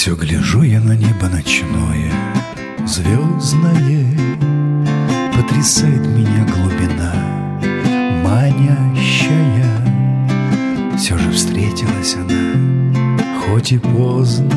Все гляжу я на небо ночное, звездное, потрясает меня глубина манящая. Все же встретилась она, хоть и поздно,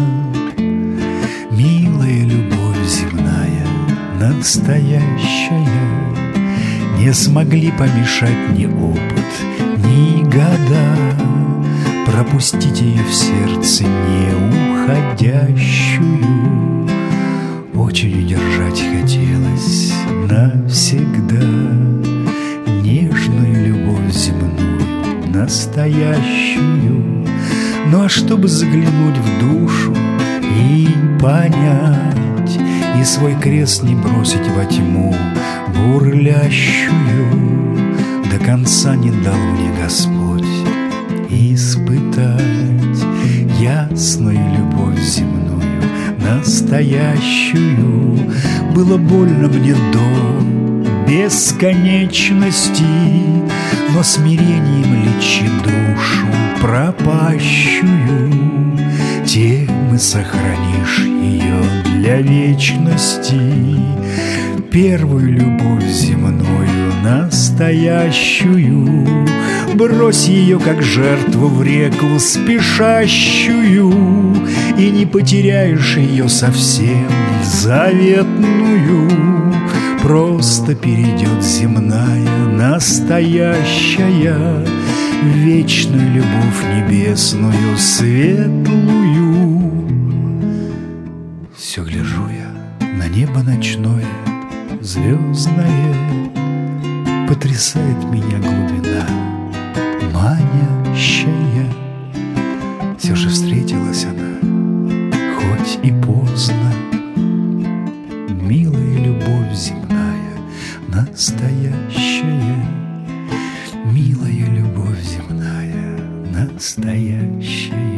милая любовь земная, настоящая. Не смогли помешать ни опыт, ни года пропустить ее в сердце не уходящую. Очень удержать хотелось навсегда нежную любовь земную, настоящую. Ну а чтобы заглянуть в душу и понять, и свой крест не бросить во тьму бурлящую, до конца не дал мне Господь испытать ясную любовь земную, настоящую. Было больно мне до бесконечности, но смирением лечи душу пропащую. Тем и сохранишь ее для вечности, первую любовь земную, настоящую. Брось ее, как жертву, в реку спешащую, и не потеряешь ее совсем заветную. Просто перейдет земная, настоящая, вечную любовь небесную, светлую. Все гляжу я на небо ночное, звездное, потрясает меня глубина манящая. Все же встретилась она, хоть и поздно, милая любовь земная, настоящая. Милая любовь земная, настоящая.